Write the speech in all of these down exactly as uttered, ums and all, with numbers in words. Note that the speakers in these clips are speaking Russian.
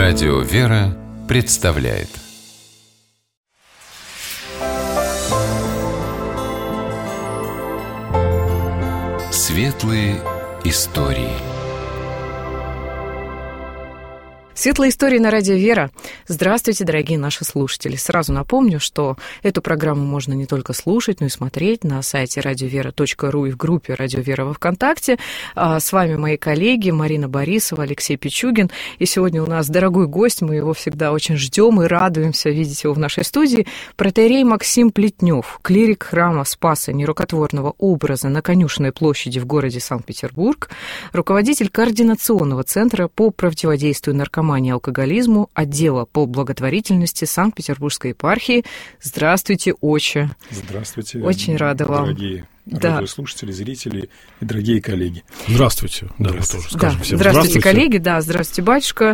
Радио «Вера» представляет Светлые истории. Светлые истории на радио «Вера». Здравствуйте, дорогие наши слушатели. Сразу напомню, что эту программу можно не только слушать, но и смотреть на сайте радиовера точка ру и в группе «Радио Вера» во ВКонтакте. С вами мои коллеги Марина Борисова, Алексей Пичугин. И сегодня у нас дорогой гость, мы его всегда очень ждем и радуемся видеть его в нашей студии. Протоиерей Максим Плетнев, клирик храма Спаса Нерукотворного образа на Конюшенной площади в городе Санкт-Петербург, руководитель координационного центра по противодействию наркомании и алкоголизму отдела по благотворительности Санкт-Петербургской епархии. Здравствуйте, отче. Здравствуйте. Очень рада вам. Дорогие да. радиослушатели, зрители и дорогие коллеги. Здравствуйте. Да, здравствуйте. тоже скажем да. всем Здравствуйте, здравствуйте, коллеги. Да, здравствуйте, батюшка.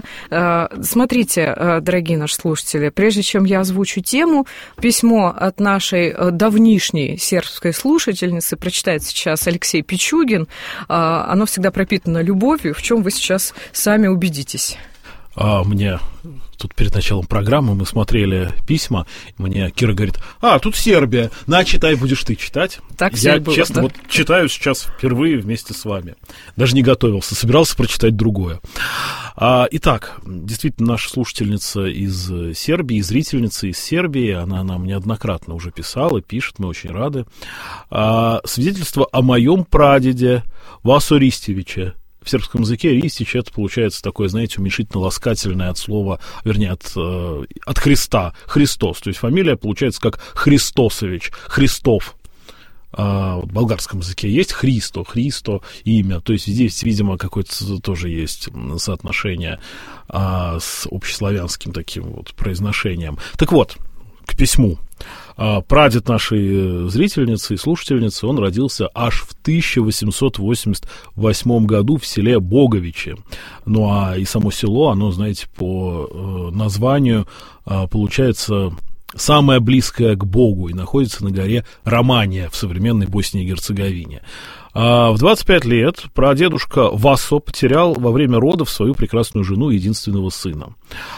Смотрите, дорогие наши слушатели, прежде чем я озвучу тему, письмо от нашей давнишней сербской слушательницы прочитает сейчас Алексей Пичугин. Оно всегда пропитано любовью, в чем вы сейчас сами убедитесь. А мне тут перед началом программы мы смотрели письма, мне Кира говорит: а, тут Сербия, на, читай, будешь ты читать. Так Я, было, честно, да? вот читаю сейчас впервые вместе с вами. Даже не готовился, собирался прочитать другое. А, итак, действительно, наша слушательница из Сербии, зрительница из Сербии, она нам неоднократно уже писала, пишет, мы очень рады. А, свидетельство о моем прадеде Васо Ристевиче. В сербском языке Ристич — это, получается, такое, знаете, уменьшительно-ласкательное от слова, вернее, от, э, от Христа, Христос. То есть фамилия получается как Христосович, Христов. А, вот в болгарском языке есть Христо, Христо, имя. То есть здесь, видимо, какое-то тоже есть соотношение а, с общеславянским таким вот произношением. Так вот, к письму. Прадед нашей зрительницы и слушательницы, он родился аж в тысяча восемьсот восемьдесят восьмом году в селе Боговичи. Ну, а и само село, оно, знаете, по названию получается самое близкое к Богу и находится на горе Романия в современной Боснии и Герцеговине. В двадцать пять лет прадедушка Васо потерял во время родов свою прекрасную жену и единственного сына.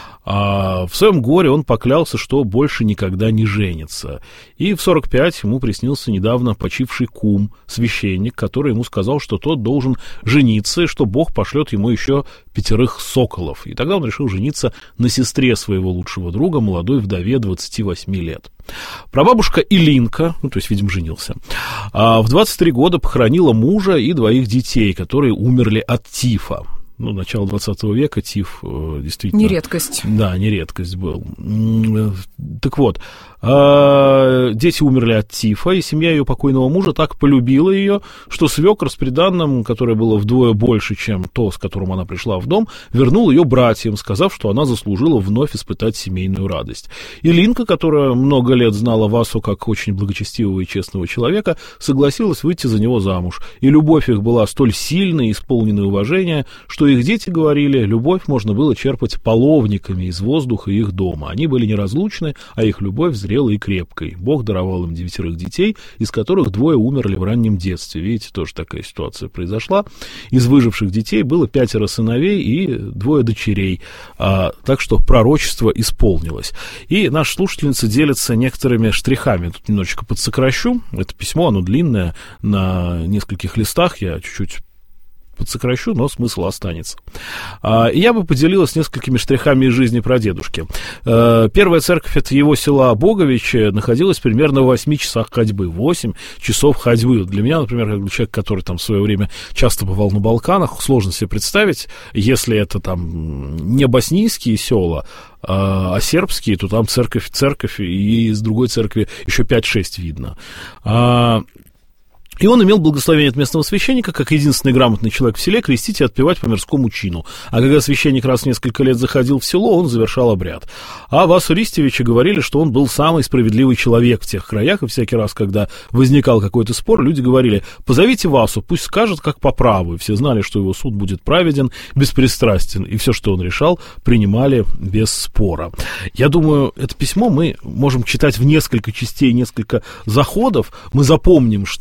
А в своем горе он поклялся, что больше никогда не женится. И в сорок пять ему приснился недавно почивший кум, священник, который ему сказал, что тот должен жениться, и что Бог пошлет ему еще пятерых соколов. И тогда он решил жениться на сестре своего лучшего друга, молодой вдове двадцати восьми лет. Прабабушка Илинка, ну, то есть, видимо, женился, а в двадцать три года похоронила мужа и двоих детей, которые умерли от тифа. Ну, начало двадцатого века тиф действительно... Не редкость. Да, не редкость был. Так вот, дети умерли от тифа, и семья ее покойного мужа так полюбила ее, что свекр с приданным, которое было вдвое больше, чем то, с которым она пришла в дом, вернул ее братьям, сказав, что она заслужила вновь испытать семейную радость. И Линка, которая много лет знала Васу как очень благочестивого и честного человека, согласилась выйти за него замуж. И любовь их была столь сильной и исполненной уважения, что их дети говорили, любовь можно было черпать половниками из воздуха их дома. Они были неразлучны, а их любовь зрелой и крепкой. Бог даровал им девятерых детей, из которых двое умерли в раннем детстве. Видите, тоже такая ситуация произошла. Из выживших детей было пятеро сыновей и двое дочерей. А, так что пророчество исполнилось. И наша слушательница делится некоторыми штрихами. Тут немножечко подсокращу. Это письмо, оно длинное, на нескольких листах. Я чуть-чуть подсокращу, но смысл останется. И я бы поделилась несколькими штрихами из жизни прадедушки. Первая церковь — это его села Боговичи, находилась примерно в восьми часах ходьбы. Восемь часов ходьбы. Для меня, например, как человек, который там в свое время часто бывал на Балканах, сложно себе представить, если это там не боснийские села, а сербские, то там церковь, церковь, и из другой церкви еще пять-шесть видно. И он имел благословение от местного священника, как единственный грамотный человек в селе, крестить и отпевать по мирскому чину. А когда священник раз в несколько лет заходил в село, он завершал обряд. А Васу Ристевича говорили, что он был самый справедливый человек в тех краях, и всякий раз, когда возникал какой-то спор, люди говорили: позовите Васу, пусть скажет, как по праву. И все знали, что его суд будет праведен, беспристрастен, и все, что он решал, принимали без спора. Я думаю, это письмо мы можем читать в несколько частей, несколько заходов. Мы запомним, что вот наш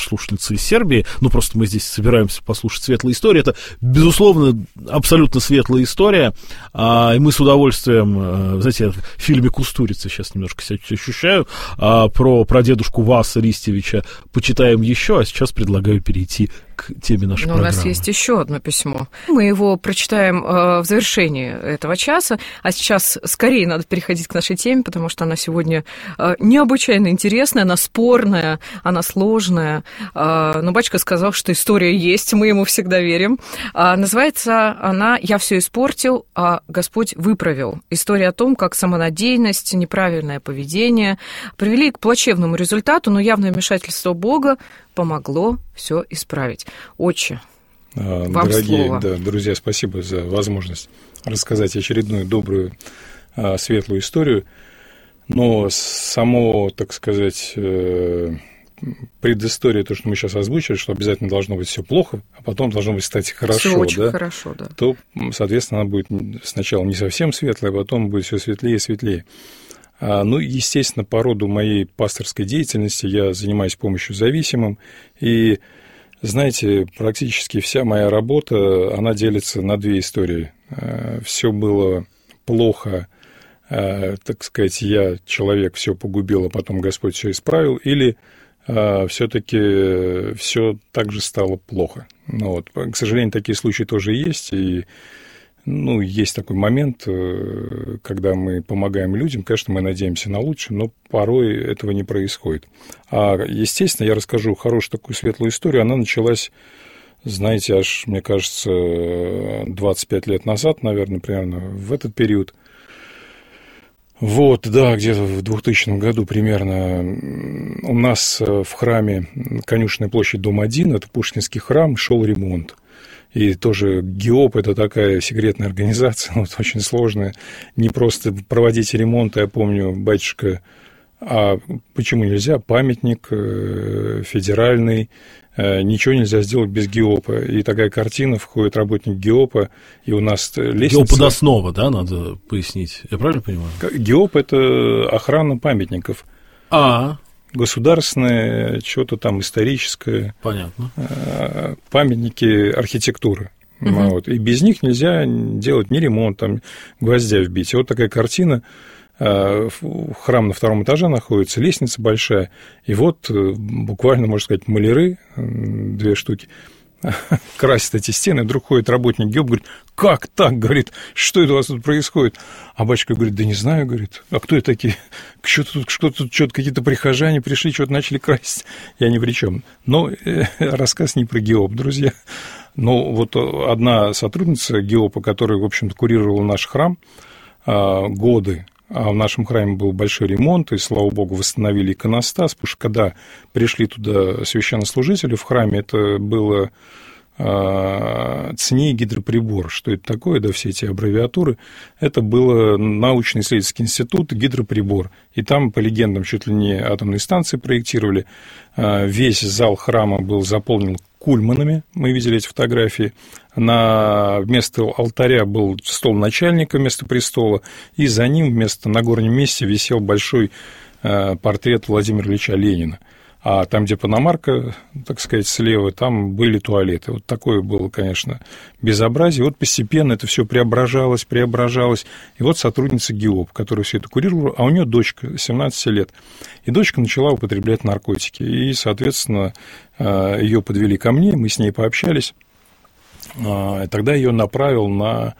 наша слушательница из Сербии, ну, просто мы здесь собираемся послушать светлые истории, это, безусловно, абсолютно светлая история, а, и мы с удовольствием, знаете, я в фильме «Кустурица» сейчас немножко себя ощущаю, а, про прадедушку Васа Ристевича почитаем еще, а сейчас предлагаю перейти к теме нашей Но программы. У нас есть еще одно письмо. Мы его прочитаем э, в завершении этого часа, а сейчас скорее надо переходить к нашей теме, потому что она сегодня э, необычайно интересная, она спорная, она сложная. Э, но батюшка сказал, что история есть, мы ему всегда верим. Э, называется она «Я все испортил, а Господь выправил». История о том, как самонадеянность, неправильное поведение привели к плачевному результату, но явное вмешательство Бога помогло все исправить. Отче, вам Дорогие, слово. Да, друзья, спасибо за возможность рассказать очередную добрую, светлую историю. Но само, так сказать, предыстория, то, что мы сейчас озвучили, что обязательно должно быть все плохо, а потом должно быть, кстати, хорошо, все очень да? хорошо, да. То, соответственно, она будет сначала не совсем светлая, а потом будет все светлее и светлее. Ну, естественно, по роду моей пасторской деятельности я занимаюсь помощью зависимым, и, знаете, практически вся моя работа, она делится на две истории. Все было плохо, так сказать, я, человек, все погубил, а потом Господь все исправил, или все-таки все также стало плохо. Ну, вот, к сожалению, такие случаи тоже есть, и ну, есть такой момент, когда мы помогаем людям, конечно, мы надеемся на лучшее, но порой этого не происходит. А, естественно, я расскажу хорошую такую светлую историю. Она началась, знаете, аж, мне кажется, двадцать пять лет назад, наверное, примерно в этот период. Вот, да, где-то в двухтысячном году примерно у нас в храме Конюшенная площадь, дом один, это Пушкинский храм, шел ремонт. И тоже ГИОП – это такая секретная организация, вот, очень сложная. Не просто проводить ремонт, я помню, батюшка, а почему нельзя? Памятник федеральный, ничего нельзя сделать без ГИОПа. И такая картина, входит работник ГИОПа, и у нас лестница... ГИОП подоснова, да, надо пояснить, я правильно понимаю? ГИОП – это охрана памятников. А, государственное, что-то там историческое. Понятно. Памятники архитектуры. Угу. Вот. И без них нельзя делать ни ремонт, там, гвоздя вбить. И вот такая картина. Храм на втором этаже находится, лестница большая. И вот буквально, можно сказать, маляры, две штуки, красят эти стены, вдруг ходит работник ГИОП, говорит, как так, говорит, что это у вас тут происходит? А батюшка говорит, да не знаю, говорит, а кто это такие? Что-то тут, что-то тут, что-то какие-то прихожане пришли, что-то начали красить, я ни при чем. Но э, рассказ не про ГИОП, друзья. Но вот одна сотрудница ГИОПа, которая, в общем-то, курировала наш храм э, годы, а в нашем храме был большой ремонт, и, слава богу, восстановили иконостас, потому что когда пришли туда священнослужители в храме, это было э, ЦНИ гидроприбор. Что это такое, да, все эти аббревиатуры? Это был научно-исследовательский институт гидроприбор. И там, по легендам, чуть ли не атомные станции проектировали. Э, весь зал храма был заполнен кульманами, мы видели эти фотографии. На... Вместо алтаря был стол начальника вместо престола, и за ним вместо на горнем месте висел большой э, портрет Владимира Ильича Ленина. А там, где Паномарка, так сказать, слева, там были туалеты. Вот такое было, конечно, безобразие. Вот постепенно это все преображалось, преображалось. И вот сотрудница ГИОП, которая все это курировала, а у нее дочка семнадцать лет. И дочка начала употреблять наркотики. И, соответственно, ее подвели ко мне, мы с ней пообщались. И тогда ее направил на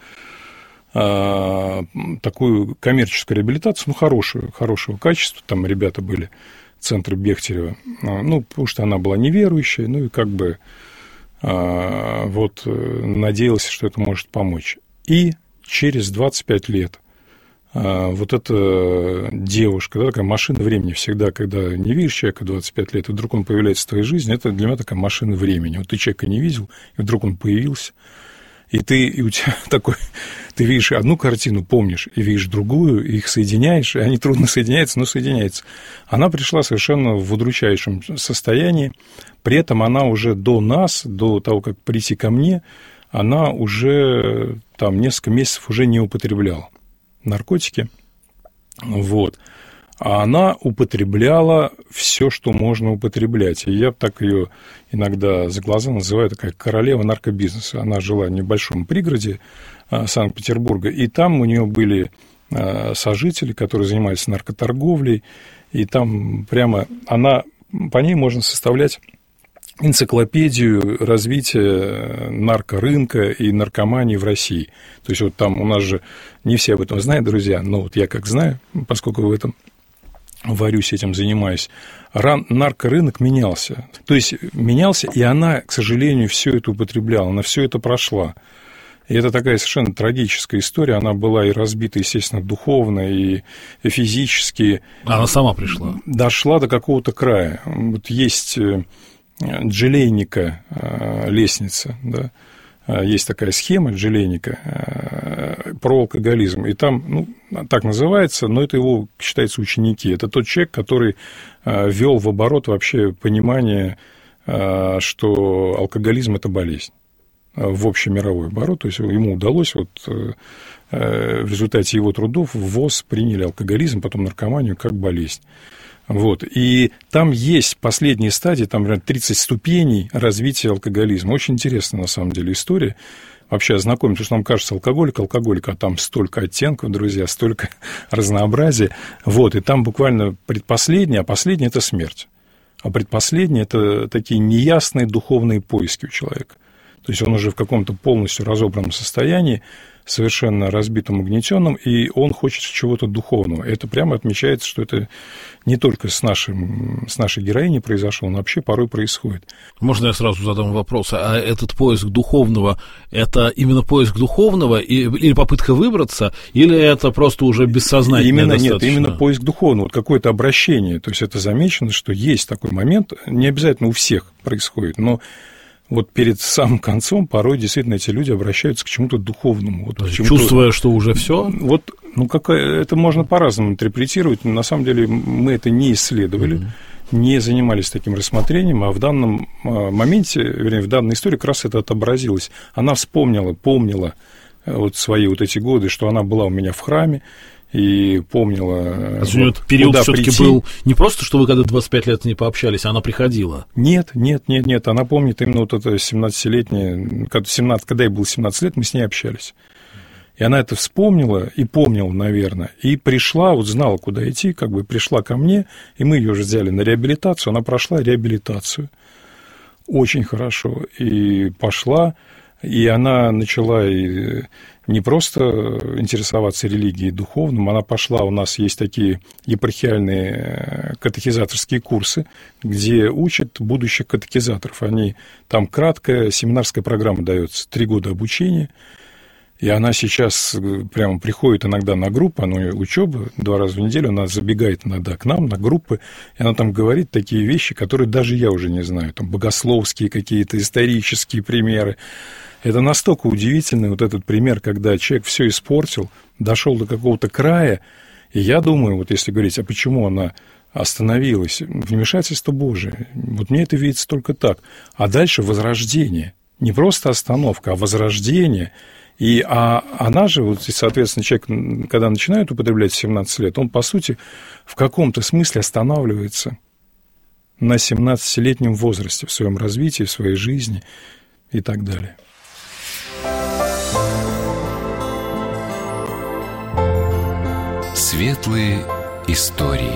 такую коммерческую реабилитацию, ну, хорошую, хорошего качества. Там ребята были, центр Бехтерева, ну, потому что она была неверующая, ну, и как бы вот надеялась, что это может помочь. И через двадцать пять лет вот эта девушка, да, такая машина времени, всегда, когда не видишь человека двадцать пять лет, и вдруг он появляется в твоей жизни, это для меня такая машина времени. Вот ты человека не видел, и вдруг он появился, и ты, и у тебя такой, ты видишь одну картину, помнишь, и видишь другую, и их соединяешь, и они трудно соединяются, но соединяются. Она пришла совершенно в удручающем состоянии, при этом она уже до нас, до того, как прийти ко мне, она уже там несколько месяцев уже не употребляла наркотики, вот. а она употребляла все, что можно употреблять. И я так ее иногда за глаза называю такая королева наркобизнеса. Она жила в небольшом пригороде Санкт-Петербурга, и там у нее были сожители, которые занимались наркоторговлей, и там прямо она, по ней можно составлять энциклопедию развития наркорынка и наркомании в России. То есть вот там у нас же не все об этом знают, друзья, но вот я как знаю, поскольку в этом варюсь, этим занимаюсь, наркорынок менялся. То есть менялся, и она, к сожалению, все это употребляла, она все это прошла. И это такая совершенно трагическая история. Она была и разбита, естественно, духовно, и физически. Она сама пришла. Дошла до какого-то края. Вот есть Джелейника лестница, да. Есть такая схема Джелейника про алкоголизм, и там, ну, так называется, но это его, считается, ученики. Это тот человек, который ввел в оборот вообще понимание, что алкоголизм – это болезнь в общемировой оборот. То есть ему удалось, вот, в результате его трудов в ВОЗ приняли алкоголизм, потом наркоманию как болезнь. Вот. И там есть последние стадии, там, например, тридцать ступеней развития алкоголизма. Очень интересная, на самом деле, история. Вообще ознакомиться, потому что нам кажется, алкоголик, алкоголик, а там столько оттенков, друзья, столько разнообразия. Вот. И там буквально предпоследнее, а последнее – это смерть. А предпоследнее – это такие неясные духовные поиски у человека. То есть он уже в каком-то полностью разобранном состоянии, совершенно разбитым, угнетенным, и он хочет чего-то духовного. Это прямо отмечается, что это не только с, нашим, с нашей героиней произошло, но вообще порой происходит. Можно я сразу задам вопрос? А этот поиск духовного, это именно поиск духовного или попытка выбраться, или это просто уже бессознательно именно, достаточно? Нет, именно поиск духовного, вот какое-то обращение. То есть это замечено, что есть такой момент, не обязательно у всех происходит, но вот перед самым концом порой действительно эти люди обращаются к чему-то духовному. Вот, к чему-то... Чувствуя, что уже все. Вот, ну, какая... это можно по-разному интерпретировать, но на самом деле мы это не исследовали, mm-hmm. не занимались таким рассмотрением, а в данном моменте, вернее, в данной истории как раз это отобразилось. Она вспомнила, помнила вот свои вот эти годы, что она была у меня в храме, и помнила, а у нее этот период все-таки был не просто, что вы когда двадцать пять лет не пообщались, а она приходила? Нет, нет, нет, нет, она помнит именно вот это семнадцатилетнее, когда, семнадцать, когда ей было семнадцать лет, мы с ней общались. И она это вспомнила и помнила, наверное, и пришла, вот знала, куда идти, как бы пришла ко мне, и мы ее уже взяли на реабилитацию, она прошла реабилитацию очень хорошо, и пошла, и она начала и не просто интересоваться религией духовным, она пошла, у нас есть такие епархиальные катехизаторские курсы, где учат будущих катехизаторов. Они, там краткая семинарская программа дается, три года обучения, и она сейчас прямо приходит иногда на группу, она учеба два раза в неделю, она забегает иногда к нам на группы, и она там говорит такие вещи, которые даже я уже не знаю, там богословские какие-то, исторические примеры. Это настолько удивительный вот этот пример, когда человек все испортил, дошел до какого-то края, и я думаю, вот если говорить, а почему она остановилась, вмешательство Божие, вот мне это видится только так. А дальше возрождение, не просто остановка, а возрождение. И а она же, вот, соответственно, человек, когда начинает употреблять в семнадцать лет, он, по сути, в каком-то смысле останавливается на семнадцатилетнем возрасте, в своем развитии, в своей жизни и так далее. Светлые истории.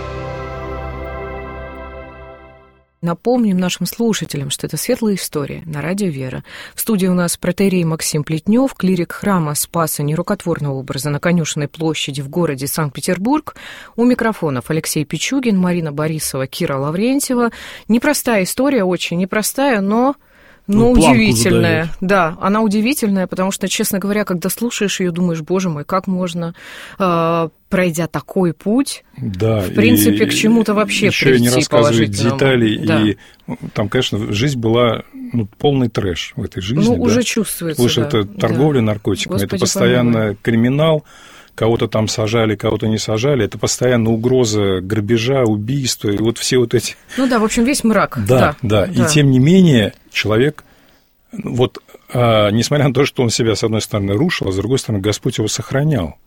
Напомним нашим слушателям, что это «Светлая история» на радио «Вера». В студии у нас протоиерей Максим Плетнев, клирик храма Спаса нерукотворного образа на Конюшенной площади в городе Санкт-Петербург. У микрофонов Алексей Пичугин, Марина Борисова, Кира Лаврентьева. Непростая история, очень непростая, но... Ну, ну удивительная, да, она удивительная, потому что, честно говоря, когда слушаешь ее, думаешь, боже мой, как можно, э, пройдя такой путь, да, в принципе, к чему-то вообще еще прийти не рассказывать положительному. Деталей, да. И там, конечно, жизнь была, ну, полный трэш в этой жизни. Ну, да? уже чувствуется, Потому что да. это торговля да. наркотиками, Господи, это постоянно помилуй. Криминал, кого-то там сажали, кого-то не сажали, это постоянно угроза грабежа, убийства, и вот все вот эти... Ну да, в общем, весь мрак. Да, да, да. И тем не менее человек... Вот, а, несмотря на то, что он себя, с одной стороны, рушил, а с другой стороны, Господь его сохранял.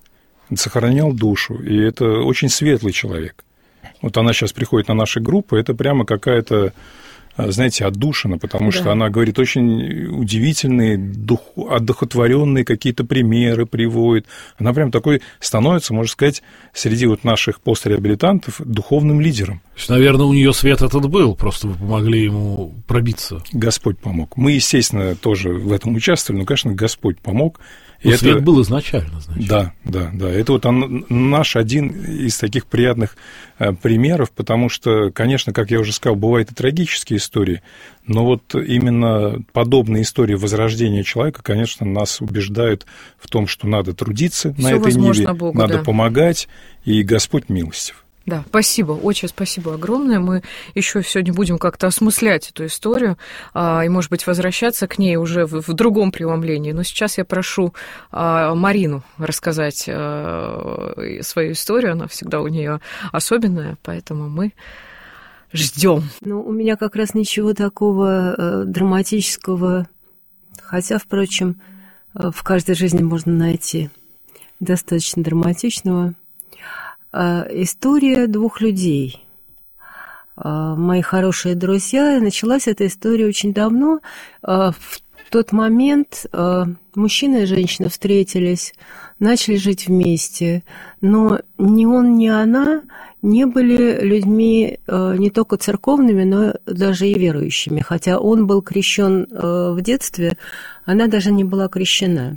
сохранял душу, и это очень светлый человек. Вот она сейчас приходит на наши группы, это прямо какая-то, знаете, отдушина, потому да. что она говорит очень удивительные, дух, одухотворенные какие-то примеры приводит. Она прям такой становится, можно сказать, среди вот наших постреабилитантов духовным лидером. То есть, наверное, у нее свет этот был, просто вы помогли ему пробиться. Господь помог. Мы, естественно, тоже в этом участвовали, но, конечно, Господь помог. Ну, свет это... был изначально, значит. Да, да, да. Это вот он, наш один из таких приятных э, примеров, потому что, конечно, как я уже сказал, бывают и трагические истории, но вот именно подобные истории возрождения человека, конечно, нас убеждают в том, что надо трудиться Всё на этой ниве, Богу, надо да. помогать, и Господь милостив. Да, спасибо, очень спасибо огромное. Мы еще сегодня будем как-то осмыслять эту историю а, и, может быть, возвращаться к ней уже в, в другом преломлении. Но сейчас я прошу а, Марину рассказать а, свою историю. Она всегда у нее особенная, поэтому мы ждем. Ну, у меня как раз ничего такого э, драматического, хотя, впрочем, э, в каждой жизни можно найти достаточно драматичного. История двух людей. Мои хорошие друзья. Началась эта история очень давно. В тот момент мужчина и женщина встретились, начали жить вместе. Но ни он, ни она не были людьми не только церковными, но даже и верующими. Хотя он был крещен в детстве, она даже не была крещена.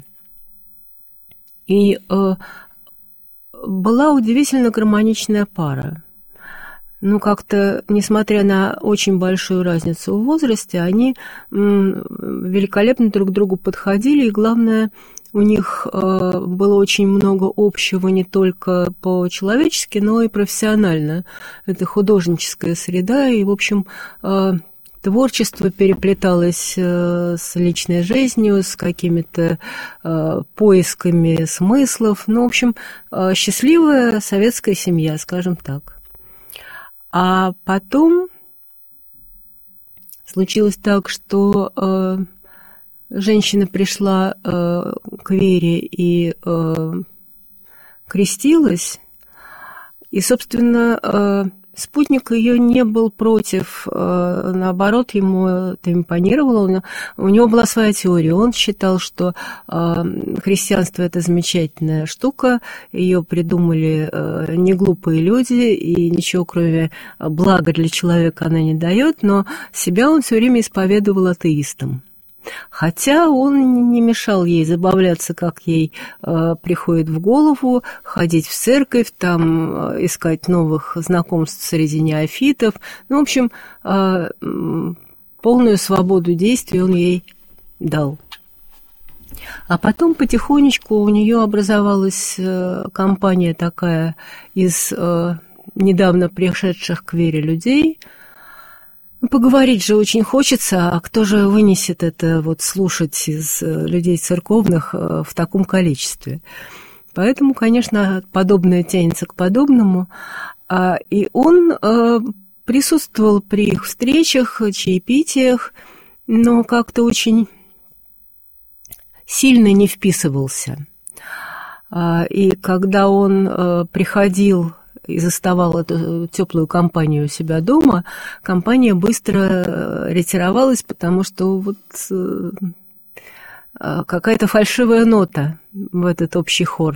И была удивительно гармоничная пара. Ну, как-то, несмотря на очень большую разницу в возрасте, они великолепно друг к другу подходили, и, главное, у них было очень много общего не только по-человечески, но и профессионально. Это художническая среда, и, в общем, творчество переплеталось с личной жизнью, с какими-то поисками смыслов. Ну, в общем, счастливая советская семья, скажем так. А потом случилось так, что женщина пришла к вере и крестилась, и, собственно, спутник ее не был против, наоборот, ему это импонировало. У него была своя теория. Он считал, что христианство – это замечательная штука, ее придумали неглупые люди, и ничего, кроме блага для человека, она не дает, но себя он все время исповедовал атеистом. Хотя он не мешал ей забавляться, как ей э, приходит в голову, ходить в церковь, там э, искать новых знакомств среди неофитов. Ну, в общем, э, полную свободу действий он ей дал. А потом потихонечку у нее образовалась э, компания такая из э, недавно пришедших к вере людей. Поговорить же очень хочется, а кто же вынесет это вот слушать из людей церковных в таком количестве? Поэтому, конечно, подобное тянется к подобному. И он присутствовал при их встречах, чаепитиях, но как-то очень сильно не вписывался. И когда он приходил и заставал эту теплую компанию у себя дома, компания быстро ретировалась, потому что вот какая-то фальшивая нота в этот общий хор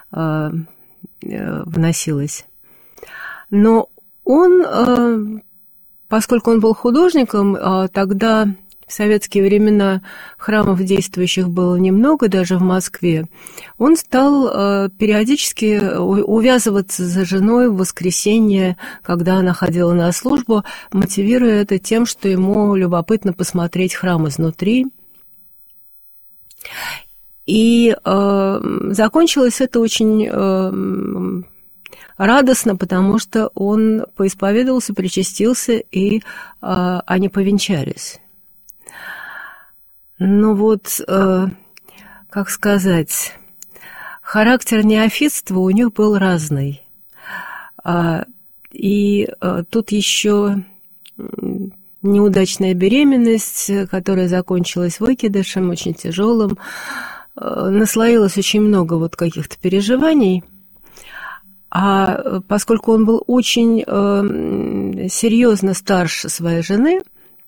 вносилась. Но он, поскольку он был художником, тогда в советские времена храмов действующих было немного, даже в Москве, он стал э, периодически увязываться за женой в воскресенье, когда она ходила на службу, мотивируя это тем, что ему любопытно посмотреть храм изнутри. И э, закончилось это очень э, радостно, потому что он поисповедовался, причастился, и э, они повенчались. Ну вот, э, как сказать, характер неофитства у них был разный. А, и а, тут еще неудачная беременность, которая закончилась выкидышем, очень тяжелым. А, наслоилось очень много вот каких-то переживаний. А поскольку он был очень э, серьезно старше своей жены,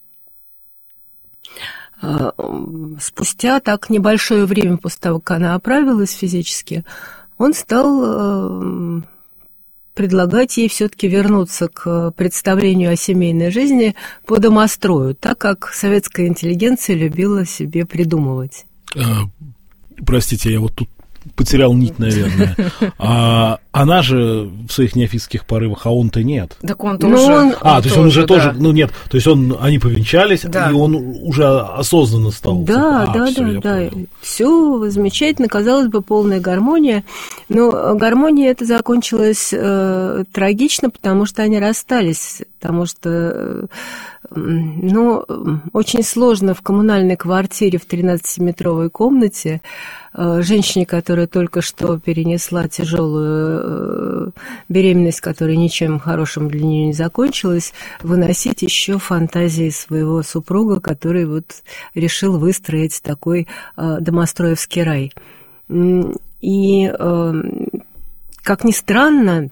э, спустя так небольшое время после того, как она оправилась физически, он стал э, предлагать ей все-таки вернуться к представлению о семейной жизни по домострою, так как советская интеллигенция любила себе придумывать. А, простите, я вот тут потерял нить, наверное. А она же в своих неофитских порывах, а он-то нет. Так он тоже. Он, а, он то есть тоже, он уже да. тоже, ну нет, то есть он, они повенчались, да. и он уже осознанно стал. Да, а, да, всё, да, я да. понял. Все замечательно, казалось бы, полная гармония. Но гармония эта закончилась э, трагично, потому что они расстались, потому что, э, ну, очень сложно в коммунальной квартире в тринадцатиметровой комнате женщине, которая только что перенесла тяжелую беременность, которая ничем хорошим для нее не закончилась, выносить еще фантазии своего супруга, который вот решил выстроить такой домостроевский рай. И, как ни странно,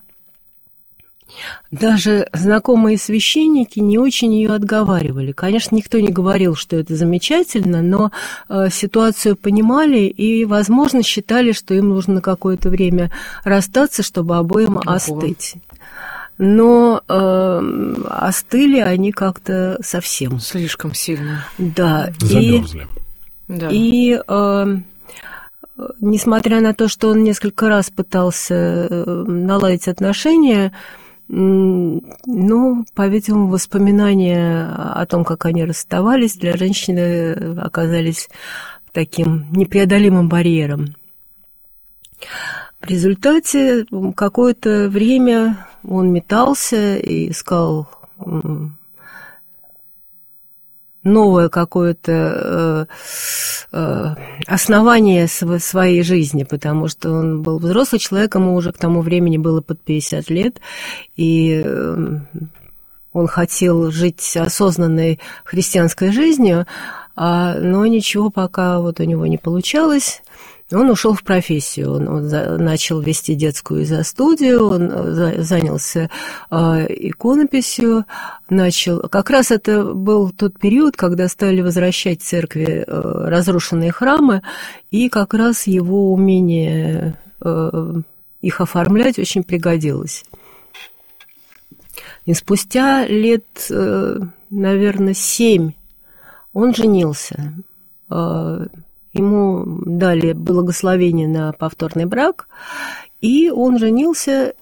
даже знакомые священники не очень ее отговаривали. Конечно, никто не говорил, что это замечательно, но э, ситуацию понимали и, возможно, считали, что им нужно на какое-то время расстаться, чтобы обоим Ого. остыть. Но э, остыли они как-то совсем. Слишком сильно. Да. Замерзли. И, да. и э, несмотря на то, что он несколько раз пытался наладить отношения, ну, по-видимому, воспоминания о том, как они расставались, для женщины оказались таким непреодолимым барьером. В результате какое-то время он метался и искал новое какое-то основание своей жизни, потому что он был взрослый человек, ему уже к тому времени было под пятьдесят лет, и он хотел жить осознанной христианской жизнью, но ничего пока вот у него не получалось. Он ушел в профессию, он, он за, начал вести детскую изо-студию, он за, занялся э, иконописью, начал... Как раз это был тот период, когда стали возвращать в церкви э, разрушенные храмы, и как раз его умение э, их оформлять очень пригодилось. И спустя лет, э, наверное, семь он женился. Э, Ему дали благословение на повторный брак, и он женился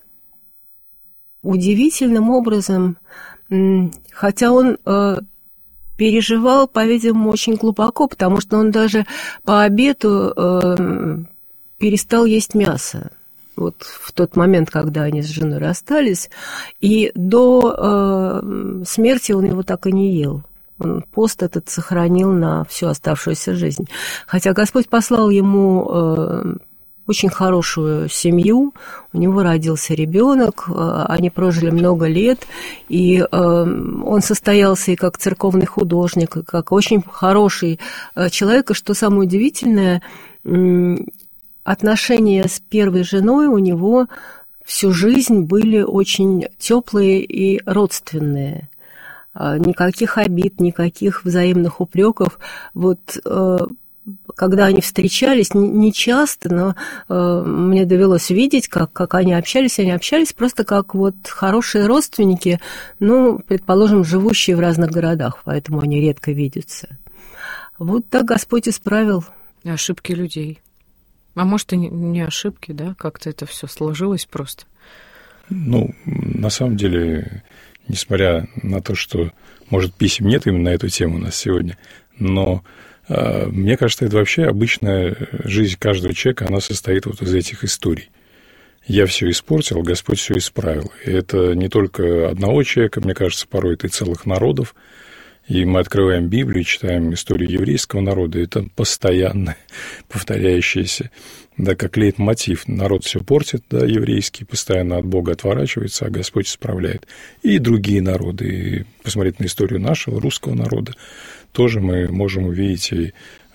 удивительным образом, хотя он э, переживал, по-видимому, очень глубоко, потому что он даже по обеду э, перестал есть мясо. Вот в тот момент, когда они с женой расстались, и до э, смерти он его так и не ел. Он пост этот сохранил на всю оставшуюся жизнь. Хотя Господь послал ему э, очень хорошую семью, у него родился ребенок, э, они прожили много лет, и э, он состоялся и как церковный художник, и как очень хороший э, человек. И что самое удивительное, э, отношения с первой женой у него всю жизнь были очень теплые и родственные. Никаких обид, никаких взаимных упреков. Вот когда они встречались, не часто, но мне довелось видеть, как, как они общались. Они общались просто как вот хорошие родственники, ну, предположим, живущие в разных городах, поэтому они редко видятся. Вот так Господь исправил. Ошибки людей. А может, и не ошибки, да? Как-то это все сложилось просто. Ну, на самом деле... Несмотря на то, что, может, писем нет именно на эту тему у нас сегодня, но э, мне кажется, это вообще обычная жизнь каждого человека, она состоит вот из этих историй. Я все испортил, Господь все исправил. И это не только одного человека, мне кажется, порой это и целых народов. И мы открываем Библию, читаем историю еврейского народа, это постоянно повторяющееся, да, как лейтмотив. Народ все портит, да, еврейский, постоянно от Бога отворачивается, а Господь исправляет. И другие народы, и посмотреть на историю нашего, русского народа, тоже мы можем увидеть и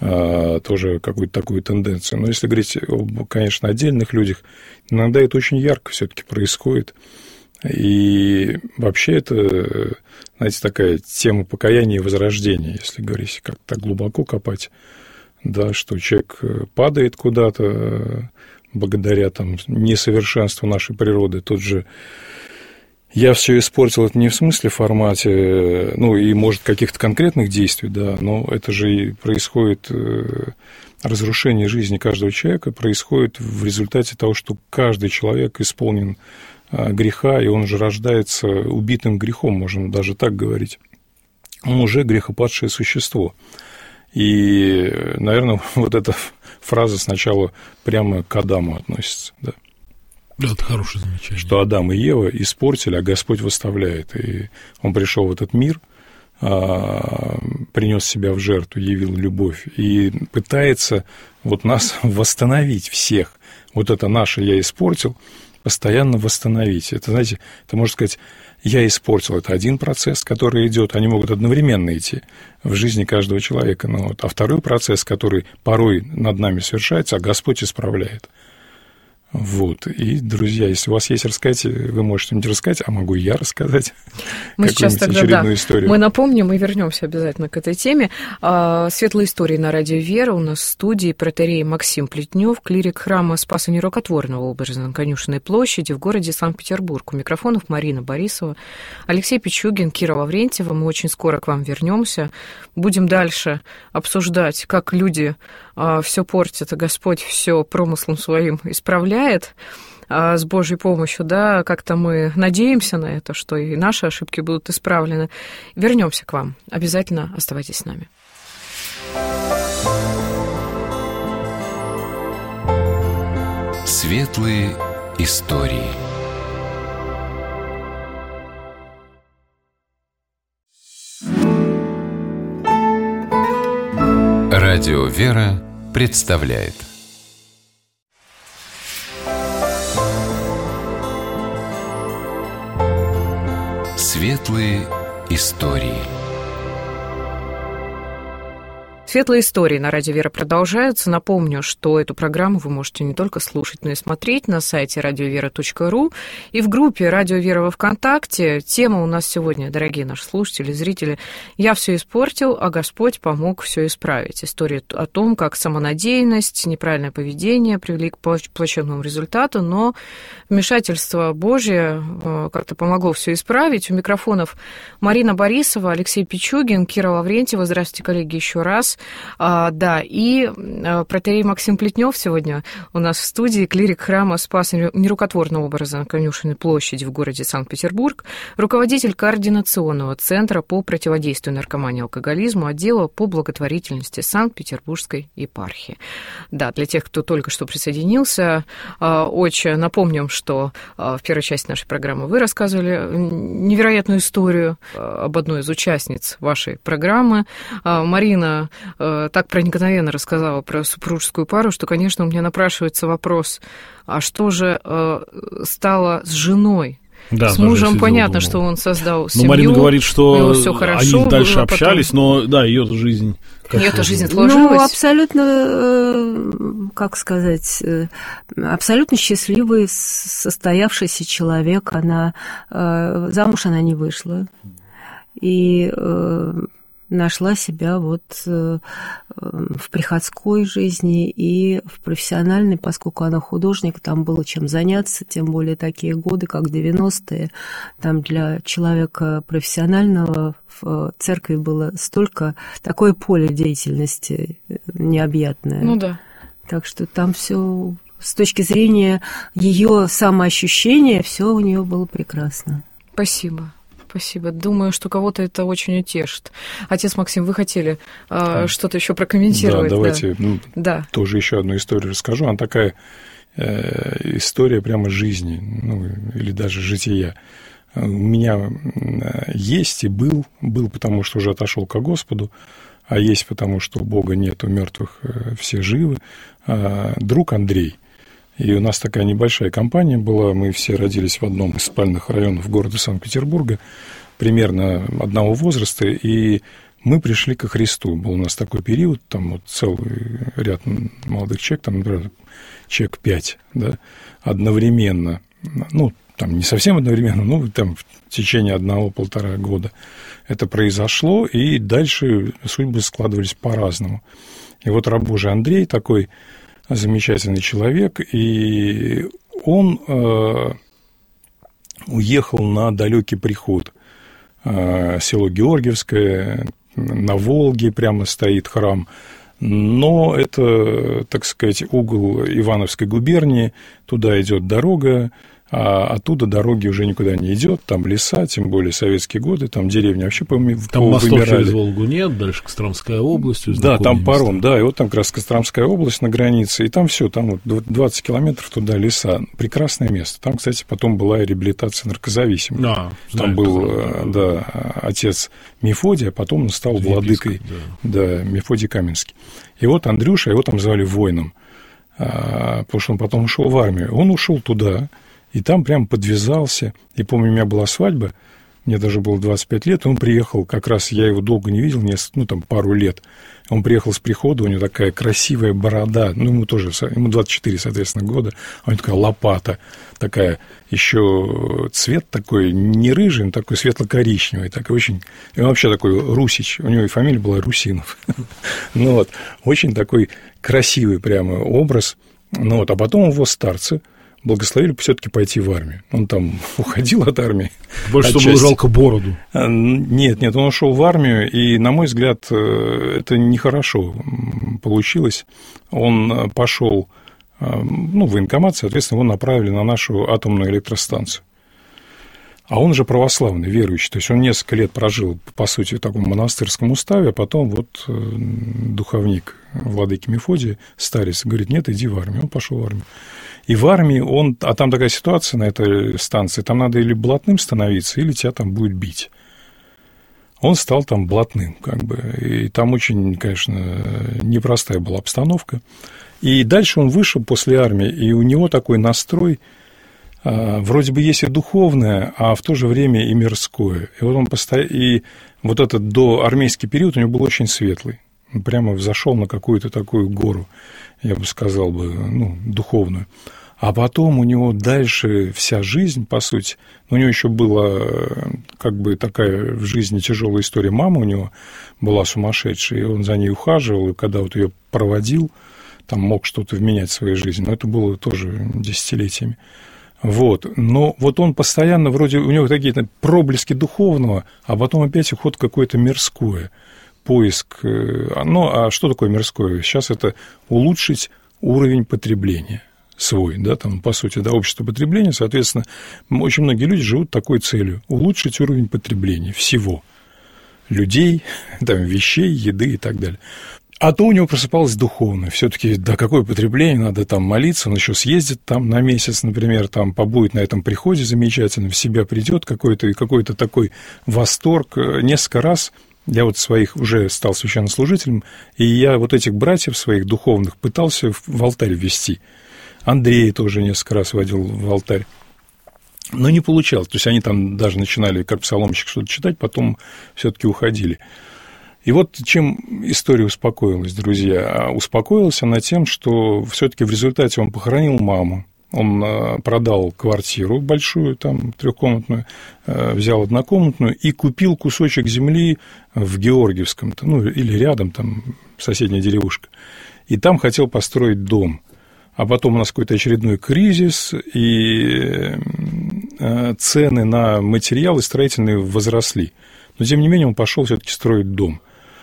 тоже какую-то такую тенденцию. Но если говорить, конечно, о отдельных людях, иногда это очень ярко все-таки происходит. И вообще это, знаете, такая тема покаяния и возрождения, если говорить, как так глубоко копать, да, что человек падает куда-то благодаря там несовершенству нашей природы. Тот же «я все испортил» — это не в смысле формате, ну, и, может, каких-то конкретных действий, да, но это же и происходит, разрушение жизни каждого человека происходит в результате того, что каждый человек исполнен греха, и он же рождается убитым грехом, можно даже так говорить. Он уже грехопадшее существо. И, наверное, вот эта фраза сначала прямо к Адаму относится, да. Да, это хорошее замечание. Что Адам и Ева испортили, а Господь восставляет. И он пришел в этот мир, принес себя в жертву, явил любовь и пытается вот нас восстановить всех. Вот это наше «я испортил» постоянно восстановить. Это, знаете, это можно сказать, «я испортил». Это один процесс, который идет, они могут одновременно идти в жизни каждого человека. Ну, вот, а второй процесс, который порой над нами совершается, а Господь исправляет. Вот. И, друзья, если у вас есть рассказать, вы можете что-нибудь рассказать, а могу и я рассказать мы сейчас тогда, очередную да, историю. Мы напомним и вернемся обязательно к этой теме. Светлые истории на радио «Вера». У нас в студии протоиерей Максим Плетнев, клирик храма Спаса Нерукотворного образа на Конюшенной площади в городе Санкт-Петербург. У микрофонов Марина Борисова, Алексей Пичугин, Кира Лаврентьева. Мы очень скоро к вам вернемся. Будем дальше обсуждать, как люди все портят, а Господь все промыслом своим исправляет с Божьей помощью, да, как-то мы надеемся на это, что и наши ошибки будут исправлены. Вернемся к вам. Обязательно оставайтесь с нами. Светлые истории. Радио «Вера» представляет Светлые истории. Светлые истории на радио «Вера» продолжаются. Напомню, что эту программу вы можете не только слушать, но и смотреть на сайте радио вера точка ру и в группе «Радио Вера» во ВКонтакте. Тема у нас сегодня, дорогие наши слушатели, зрители, «Я все испортил, а Господь помог все исправить». История о том, как самонадеянность, неправильное поведение привели к плачевному результату, но вмешательство Божье как-то помогло все исправить. У микрофонов Марина Борисова, Алексей Пичугин, Кира Лаврентьева. Здравствуйте, коллеги, еще раз. А, да, и протоиерей Максим Плетнев сегодня у нас в студии, клирик храма Спаса Нерукотворного образа на Конюшенной площади в городе Санкт-Петербург, руководитель координационного центра по противодействию наркомании и алкоголизму, отдела по благотворительности Санкт-Петербургской епархии. Да, для тех, кто только что присоединился, очень напомним, что в первой части нашей программы вы рассказывали невероятную историю об одной из участниц вашей программы. Марина так проникновенно рассказала про супружескую пару, что, конечно, у меня напрашивается вопрос, а что же стало с женой? Да, с мужем понятно, думал. Что он создал семью. Но Марина говорит, что все хорошо, они дальше общались, потом... но да, ее жизнь... Ее жизнь сложилась. Ну, абсолютно, как сказать, абсолютно счастливый, состоявшийся человек. Она замуж она не вышла. И нашла себя вот в приходской жизни и в профессиональной, поскольку она художник, там было чем заняться, тем более такие годы, как девяностые, там для человека профессионального в церкви было столько, такое поле деятельности необъятное. Ну да. Так что там все с точки зрения ее самоощущения, все у нее было прекрасно. Спасибо. Спасибо. Думаю, что кого-то это очень утешит. Отец Максим, вы хотели э, что-то еще прокомментировать? Да, давайте да. Ну, да. тоже еще одну историю расскажу. Она такая э, история прямо жизни, ну, или даже жития. У меня есть и был, был потому что уже отошел ко Господу, а есть потому что у Бога нет, у мертвых все живы. А, друг Андрей. И у нас такая небольшая компания была, мы все родились в одном из спальных районов города Санкт-Петербурга, примерно одного возраста, и мы пришли ко Христу. Был у нас такой период, там вот целый ряд молодых человек, там, например, человек пять, да, одновременно, ну, там не совсем одновременно, ну, там в течение одного-полтора года это произошло, и дальше судьбы складывались по-разному. И вот раб Божий Андрей такой замечательный человек, и он э, уехал на далекий приход. Э, село Георгиевское, на Волге прямо стоит храм, но это, так сказать, угол Ивановской губернии, туда идет дорога, а оттуда дороги уже никуда не идет, там леса, тем более советские годы, там деревни вообще повымирали. Там мостов через Волгу нет, дальше Костромская область. Да, там паром, да, и вот там как раз Костромская область на границе, и там все, там вот двадцать километров туда леса, прекрасное место. Там, кстати, потом была и реабилитация наркозависимых. Да, там знаю, был, да, отец Мефодий, а потом он стал владыкой, да. да, Мефодий Каменский. И вот Андрюша, его там звали воином, потому что он потом ушел в армию. Он ушел туда, и там прям подвязался. И помню, у меня была свадьба, мне даже было двадцать пять лет, и он приехал, как раз я его долго не видел, ну, там, пару лет. Он приехал с прихода, у него такая красивая борода, ну, ему тоже, ему двадцать четыре, соответственно, года, а у него такая лопата, такая, еще цвет такой, не рыжий, но такой светло-коричневый, такой очень, и он вообще такой русич, у него и фамилия была Русинов. Ну, вот, очень такой красивый прямо образ. Ну, вот, а потом его старцы благословили все-таки пойти в армию. Он там уходил от армии. Больше, что было жалко бороду. Нет, нет, он ушел в армию, и, на мой взгляд, это нехорошо получилось. Он пошел, ну, в военкомат, соответственно, его направили на нашу атомную электростанцию. А он же православный, верующий, то есть он несколько лет прожил, по сути, в таком монастырском уставе, а потом вот духовник владыки Мефодия, старец, говорит, нет, иди в армию. Он пошел в армию. И в армии он, а там такая ситуация на этой станции, там надо или блатным становиться, или тебя там будет бить. Он стал там блатным, как бы, и там очень, конечно, непростая была обстановка. И дальше он вышел после армии, и у него такой настрой, вроде бы есть и духовное, а в то же время и мирское. И вот он постоянно, и вот этот доармейский период у него был очень светлый. Он прямо взошел на какую-то такую гору, я бы сказал бы, ну, духовную. А потом у него дальше вся жизнь, по сути, у него еще была как бы такая в жизни тяжелая история. Мама у него была сумасшедшая, и он за ней ухаживал, и когда вот ее проводил, там мог что-то вменять в своей жизни, но это было тоже десятилетиями. Вот, но вот он постоянно, вроде у него какие-то проблески духовного, а потом опять уход в какое-то мирское, поиск. Ну, а что такое мирское? Сейчас это улучшить уровень потребления свой, да, там, по сути, да, общество потребления, соответственно, очень многие люди живут такой целью – улучшить уровень потребления всего, людей, там, вещей, еды и так далее. А то у него просыпалось духовное. Все-таки, да, какое потребление, надо там молиться, он еще съездит там на месяц, например, там побудет на этом приходе замечательно, в себя придет, какой-то, какой-то такой восторг. Несколько раз я вот своих уже стал священнослужителем, и я вот этих братьев своих духовных пытался в алтарь ввести. Андрея тоже несколько раз водил в алтарь. Но не получалось. То есть они там даже начинали как псаломщик что-то читать, потом все-таки уходили. И вот чем история успокоилась, друзья. Успокоилась она тем, что все-таки в результате он похоронил маму. Он продал квартиру большую, там, трехкомнатную, взял однокомнатную и купил кусочек земли в Георгиевском, ну, или рядом, там, соседняя деревушка. И там хотел построить дом. А потом у нас какой-то очередной кризис, и цены на материалы строительные возросли. Но, тем не менее, он пошел все-таки строить дом.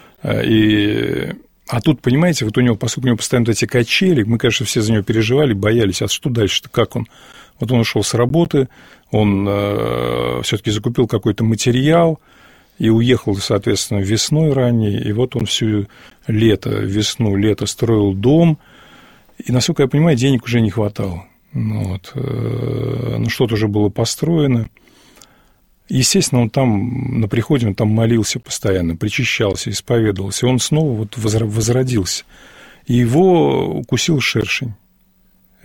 И... А тут, понимаете, вот у него, поскольку у него постоянно вот эти качели, мы, конечно, все за него переживали, боялись, а что дальше-то, как он? Вот он ушел с работы, он э, все-таки закупил какой-то материал и уехал, соответственно, весной ранней, и вот он всю лето, весну, лето строил дом, и, насколько я понимаю, денег уже не хватало. Ну, вот, э, ну, что-то уже было построено. Естественно, он там, на приходе, он там молился постоянно, причащался, исповедовался, и он снова вот возродился. И его укусил шершень,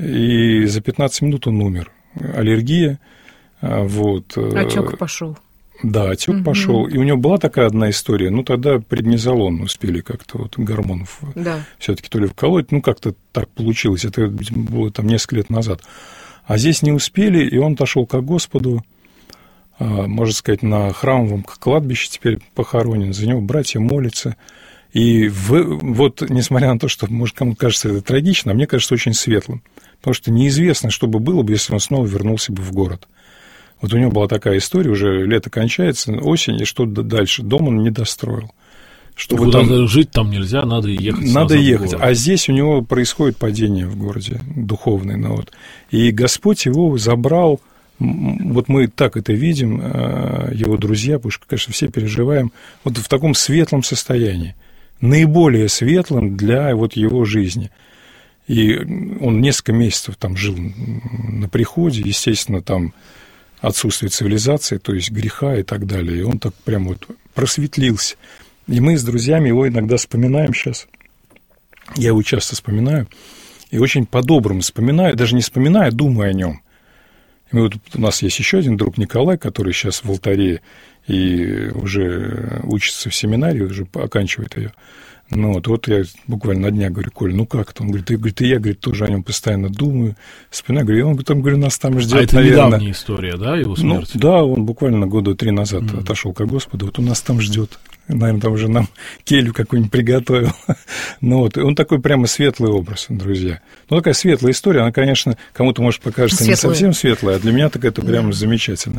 и за пятнадцать минут он умер. Аллергия, вот. Отек пошел. Да, отек Мгм. пошел. И у него была такая одна история. Ну, тогда преднизолон успели как-то вот гормонов Да. все-таки то ли вколоть. Ну, как-то так получилось. Это было там несколько лет назад. А здесь не успели, и он отошел ко Господу, можно сказать, на храмовом кладбище теперь похоронен. За него братья молятся. И в, вот, несмотря на то, что, может, кому-то кажется это трагично, а мне кажется очень светлым. Потому что неизвестно, что бы было бы, если он снова вернулся бы в город. Вот у него была такая история, уже лето кончается, осень, и что дальше? Дом он не достроил. Что Куда там... жить там нельзя, надо ехать. Надо ехать. А здесь у него происходит падение в городе духовное. Ну, вот. И Господь его забрал. Вот мы так это видим, его друзья, потому что, конечно, все переживаем, вот в таком светлом состоянии, наиболее светлым для вот его жизни. И он несколько месяцев там жил на приходе, естественно, там отсутствие цивилизации, то есть греха и так далее. И он так прям вот просветлился. И мы с друзьями его иногда вспоминаем сейчас. Я его часто вспоминаю. И очень по-доброму вспоминаю, даже не вспоминаю, а думаю о нем. И вот у нас есть еще один друг Николай, который сейчас в алтаре и уже учится в семинарии, уже оканчивает ее. Ну, вот, вот я буквально на днях говорю: Коль, ну как-то? Он говорит, и, говорит, и я, говорит, тоже о нем постоянно думаю, вспоминаю. Говорю, он потом, говорю, нас там ждет, а это наверное. недавняя история, да, его смерти? Ну, да, он буквально года три назад mm-hmm. отошел ко Господу. Вот он нас там ждет. Наверное, там уже нам келью какую-нибудь приготовил. Ну, вот, он такой прямо светлый образ, друзья. Ну, такая светлая история, она, конечно, кому-то, может, покажется светлая. Не совсем светлая, а для меня так это прямо да. замечательно.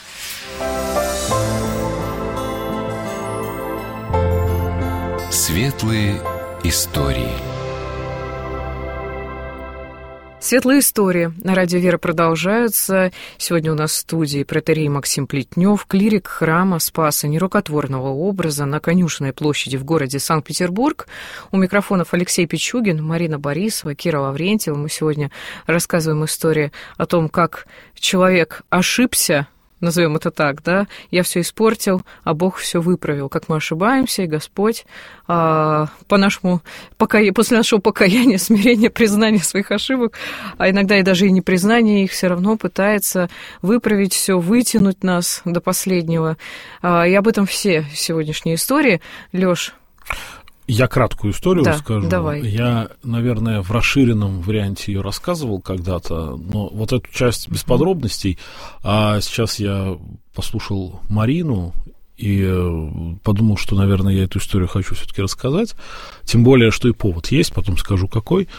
Светлые истории. Светлые истории на радио «Вера» продолжаются. Сегодня у нас в студии протоиерей Максим Плетнев, клирик храма Спаса Нерукотворного образа на Конюшенной площади в городе Санкт-Петербург. У микрофонов Алексей Пичугин, Марина Борисова, Кира Лаврентьева. Мы сегодня рассказываем историю о том, как человек ошибся, назовем это так, да, я все испортил, а Бог все выправил, как мы ошибаемся, и Господь а, по нашему покая... после нашего покаяния, смирения, признания своих ошибок, а иногда и даже и не признания их, все равно пытается выправить все, вытянуть нас до последнего. А, и об этом все сегодняшние истории. Лёш, я краткую историю да, расскажу. Давай. Я, наверное, в расширенном варианте ее рассказывал когда-то, но вот эту часть без подробностей. А сейчас я послушал Марину и подумал, что, наверное, я эту историю хочу все-таки рассказать. Тем более, что и повод есть, потом скажу, какой.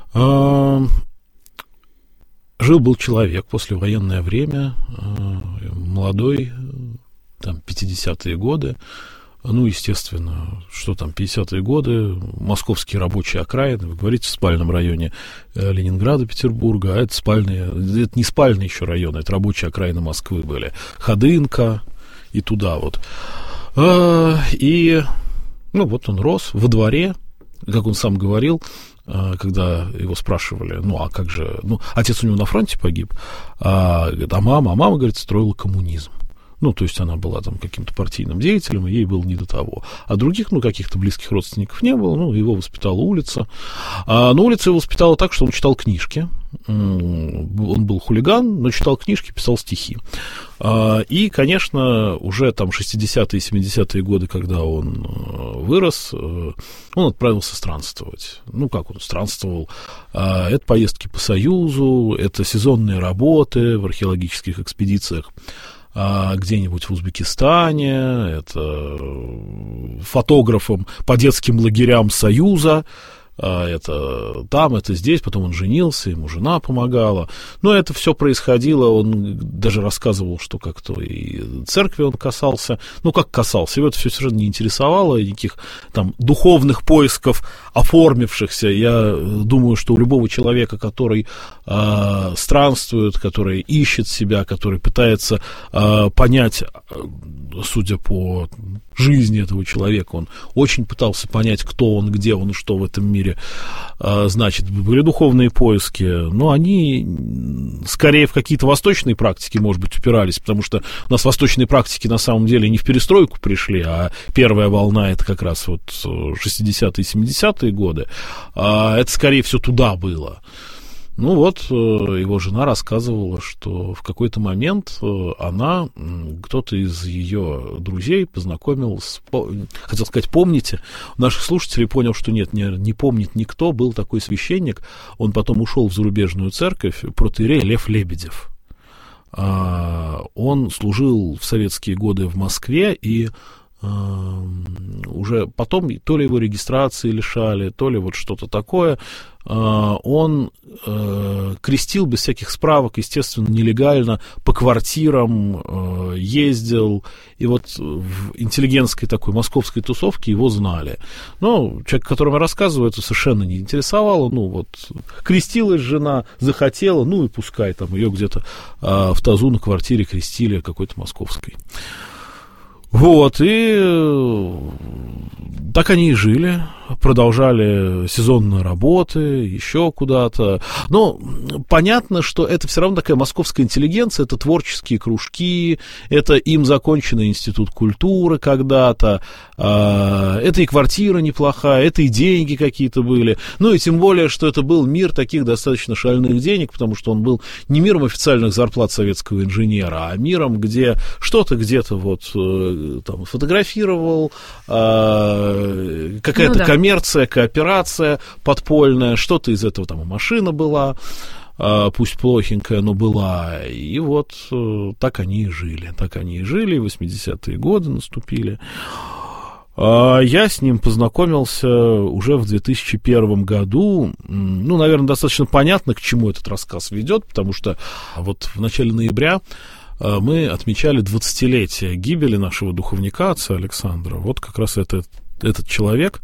Жил-был человек в послевоенное время, молодой, там, пятидесятые годы. Ну, естественно, что там, пятидесятые годы, московские рабочие окраины, вы говорите, в спальном районе Ленинграда, Петербурга, а это спальные, это не спальные еще районы, это рабочие окраины Москвы были, Ходынка и туда вот. И, ну, вот он рос во дворе, как он сам говорил, когда его спрашивали, ну, а как же, ну, отец у него на фронте погиб, а, а мама, а мама, говорит, строила коммунизм. Ну, то есть она была там каким-то партийным деятелем, и ей было не до того. А других, ну, каких-то близких родственников не было, ну, его воспитала улица. А, но улица его воспитала так, что он читал книжки. Он был хулиган, но читал книжки, писал стихи. А, и, конечно, уже там шестидесятые, семидесятые годы, когда он вырос, он отправился странствовать. Ну, как он странствовал? А, это поездки по Союзу, это сезонные работы в археологических экспедициях где-нибудь в Узбекистане, это фотографом по детским лагерям Союза, это там, это здесь, потом он женился, ему жена помогала. Но это все происходило, он даже рассказывал, что как-то и церкви он касался, ну, как касался, его это все совершенно не интересовало, никаких там духовных поисков, оформившихся. Я думаю, что у любого человека, который э, странствует, который ищет себя, который пытается э, понять, судя по жизни этого человека, он очень пытался понять, кто он, где он и что в этом мире а, значит. Были духовные поиски, но они скорее в какие-то восточные практики, может быть, упирались, потому что у нас восточные практики на самом деле не в перестройку пришли, а первая волна — это как раз вот шестидесятые, семидесятые годы, а это скорее все туда было. Ну вот, его жена рассказывала, что в какой-то момент она, кто-то из ее друзей познакомил, с, хотел сказать, помните, у наших слушателей понял, что нет, не, не помнит никто, был такой священник, он потом ушел в зарубежную церковь, протоиерей Лев Лебедев. Он служил в советские годы в Москве, и уже потом то ли его регистрации лишали, то ли вот что-то такое. Он крестил без всяких справок, естественно, нелегально, по квартирам ездил, и вот в интеллигентской такой московской тусовке его знали. Но человек, которому я рассказываю, это совершенно не интересовало. Ну вот, крестилась жена, захотела, ну и пускай там ее где-то в тазу на квартире крестили какой-то московской. Вот, и так они и жили, продолжали сезонные работы, еще куда-то. Но понятно, что это все равно такая московская интеллигенция, это творческие кружки, это им законченный институт культуры когда-то, это и квартира неплохая, это и деньги какие-то были. Ну и тем более, что это был мир таких достаточно шальных денег, потому что он был не миром официальных зарплат советского инженера, а миром, где что-то где-то вот там фотографировал, какая-то ну, да. коммерция, кооперация подпольная, что-то из этого там и машина была, пусть плохенькая, но была, и вот так они и жили, так они и жили, восьмидесятые годы наступили. Я с ним познакомился уже в две тысячи первом году. Ну, наверное, достаточно понятно, к чему этот рассказ ведет, потому что вот в начале ноября мы отмечали двадцатилетие гибели нашего духовника, отца Александра. Вот как раз это, этот человек,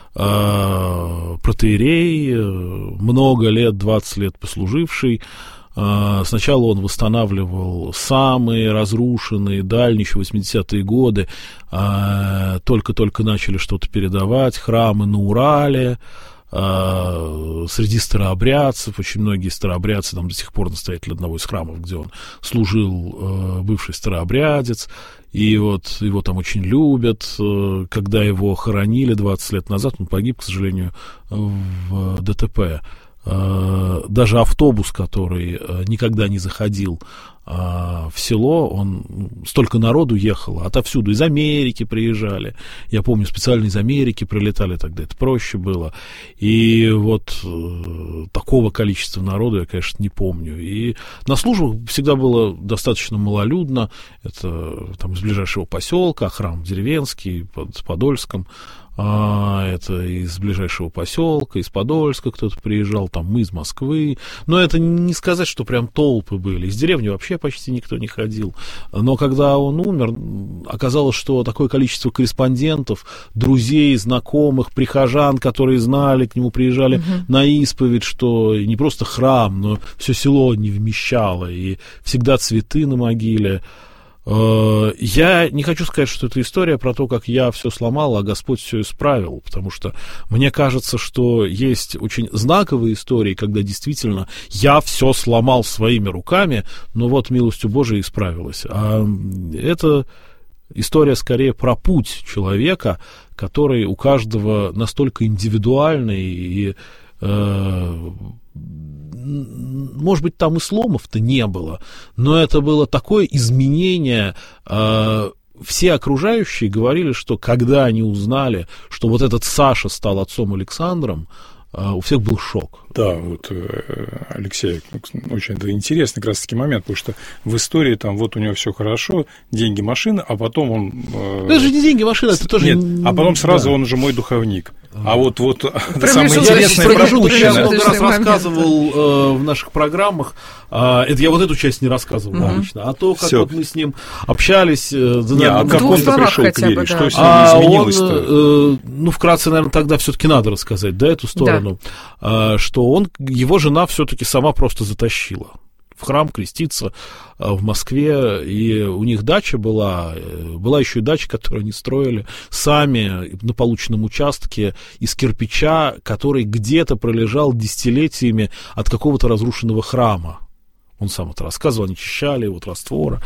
протоиерей, много лет, двадцать лет послуживший. Сначала он восстанавливал самые разрушенные, дальние, еще восьмидесятые годы, только-только начали что-то передавать, храмы на Урале, среди старообрядцев, очень многие старообрядцы, там до сих пор настоятель одного из храмов, где он служил, бывший старообрядец, и вот его там очень любят. Когда его хоронили двадцать лет назад, он погиб, к сожалению, в ДТП. Даже автобус, который никогда не заходил в село, он столько народу ехало, отовсюду, из Америки приезжали. Я помню, специально из Америки прилетали тогда, это проще было. И вот такого количества народу я, конечно, не помню. И на службах всегда было достаточно малолюдно. Это там из ближайшего поселка, а храм деревенский, под Подольском. А, это из ближайшего поселка, из Подольска кто-то приезжал, там мы из Москвы. Но это не сказать, что прям толпы были. Из деревни вообще почти никто не ходил. Но когда он умер, оказалось, что такое количество корреспондентов, друзей, знакомых, прихожан, которые знали, к нему приезжали uh-huh. на исповедь, что не просто храм, но все село не вмещало, и всегда цветы на могиле. Я не хочу сказать, что это история про то, как я все сломал, а Господь все исправил, потому что мне кажется, что есть очень знаковые истории, когда действительно я все сломал своими руками, но вот милостью Божией исправилось. А это история скорее про путь человека, который у каждого настолько индивидуальный и э, может быть, там и сломов-то не было, но это было такое изменение. Все окружающие говорили, что когда они узнали, что вот этот Саша стал отцом Александром, у всех был шок. Да, вот, Алексей, очень это интересный как раз-таки момент, потому что в истории там вот у него все хорошо, деньги, машина, а потом он... Это же не деньги, машина, это тоже... Нет, а потом сразу да. он уже мой духовник. А вот, вот это самое интересное пропущено. Я много раз рассказывал э, в наших программах, э, это я вот эту часть не рассказывал mm-hmm. обычно, а то, как вот мы с ним общались... Э, не, а как он-то пришел к вере, да. что с ним а изменилось-то? Он, э, ну, вкратце, наверное, тогда все-таки надо рассказать, да, эту сторону, да. э, что он, его жена все-таки сама просто затащила в храм креститься в Москве, и у них дача была, была еще и дача, которую они строили сами на полученном участке из кирпича, который где-то пролежал десятилетиями от какого-то разрушенного храма. Он сам это рассказывал, они чищали его от раствора.